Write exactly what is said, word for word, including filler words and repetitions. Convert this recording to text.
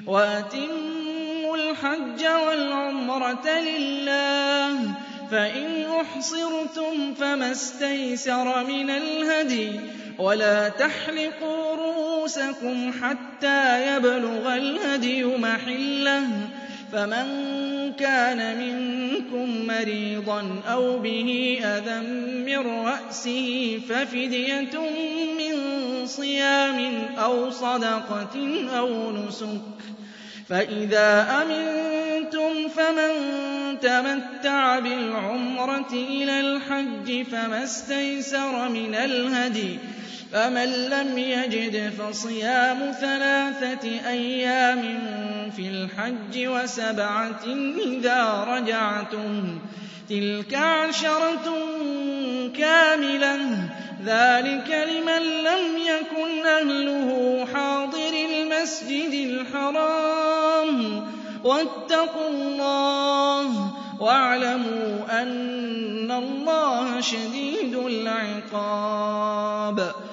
وَأَتِمُّوا الْحَجَّ وَالْعُمْرَةَ لِلَّهِ ۚ فَإِنْ أُحْصِرْتُمْ فَمَا اسْتَيْسَرَ مِنَ الْهَدْيِ ۖ وَلَا تَحْلِقُوا رُءُوسَكُمْ حَتَّىٰ يَبْلُغَ الْهَدْيُ مَحِلَّهُ ۚ فَمَن كَانَ مِنكُم مَّرِيضًا أَوْ بِهِ أَذًى مِّن رَّأْسِهِ فَفِدْيَةٌ مِّن صِيَامٍ أَوْ صَدَقَةٍ أَوْ نُسُكٍ ۚ فَإِذَا أَمِنتُمْ فَمَن تَمَتَّعَ بِالْعُمْرَةِ إِلَى الْحَجِّ فَمَا اسْتَيْسَرَ مِنَ الْهَدْيِ ۚ فَمَن لَّمْ يَجِدْ فَصِيَامُ ثَلَاثَةِ أَيَّامٍ فِي الْحَجِّ وَسَبْعَةٍ إِذَا رَجَعْتُمْ ۗ تِلْكَ عَشَرَةٌ كَامِلَةٌ ۗ ذَٰلِكَ لِمَن لَّمْ يَكُنْ أَهْلُهُ حَاضِرِي الْمَسْجِدِ الْحَرَامِ ۚ وَاتَّقُوا اللَّهَ وَاعْلَمُوا أَنَّ اللَّهَ شَدِيدُ الْعِقَابِ.